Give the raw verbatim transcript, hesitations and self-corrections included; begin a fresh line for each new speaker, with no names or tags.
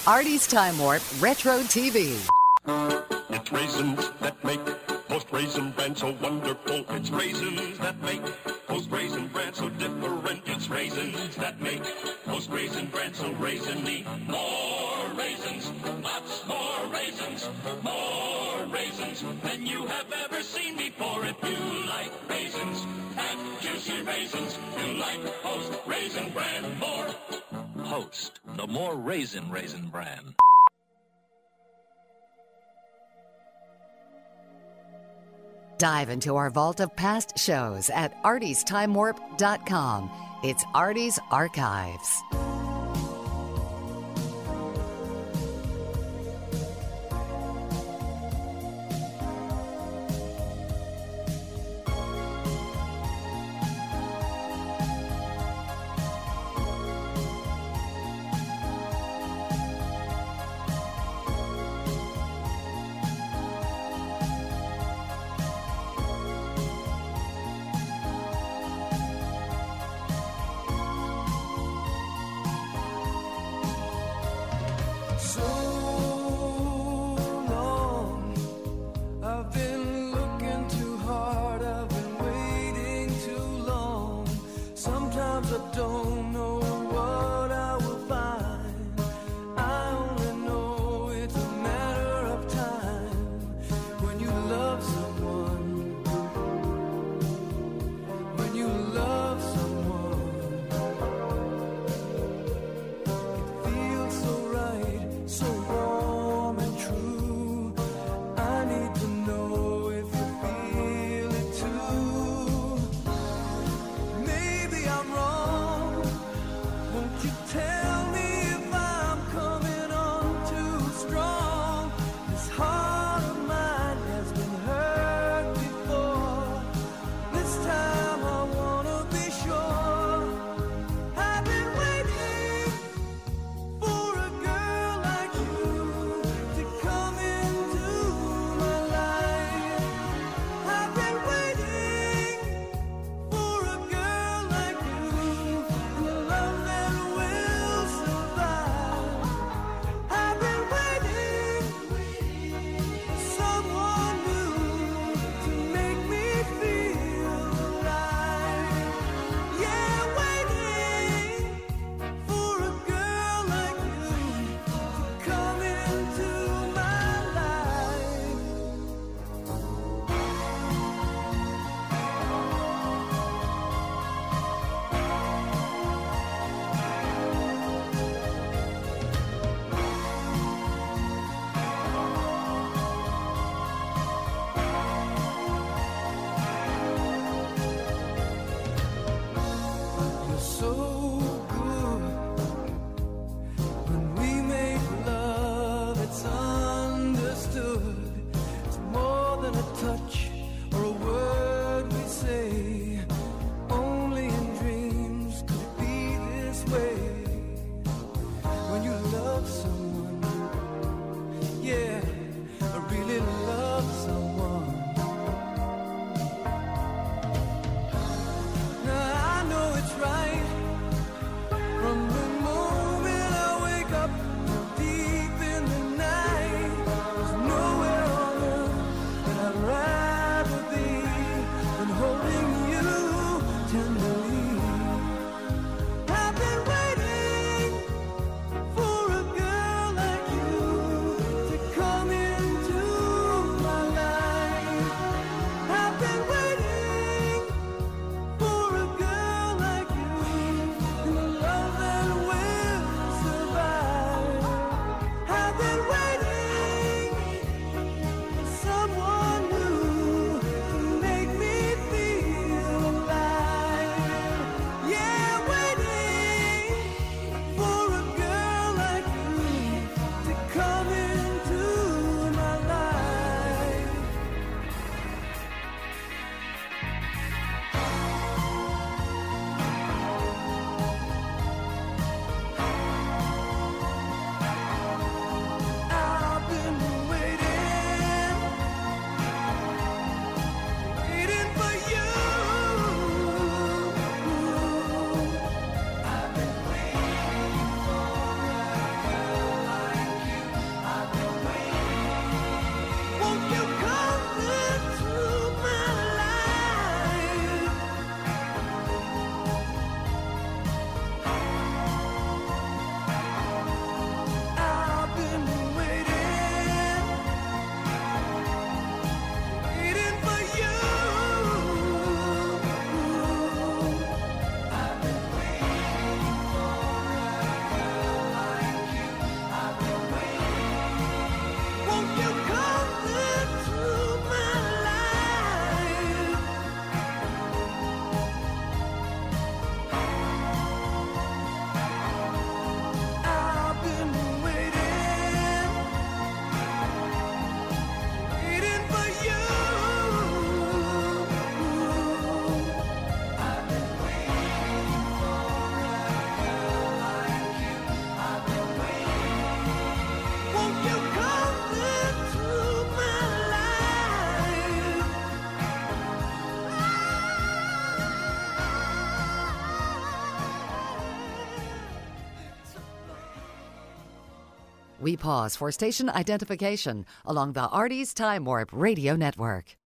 Artie's Time Warp Retro T V.
It's raisins that make Post Raisin Bran so wonderful. It's raisins that make Post Raisin Bran so different. It's raisins that make Post Raisin Bran so raisiny. More raisins, lots more raisins, more raisins than you have ever seen before. If you like raisins and juicy raisins, you like Post Raisin Bran more.
Post, the more raisin raisin bran.
Dive into our vault of past shows at arties time warp dot com. It's Artie's Archives. We pause for station identification along the Artie's Time Warp Radio Network.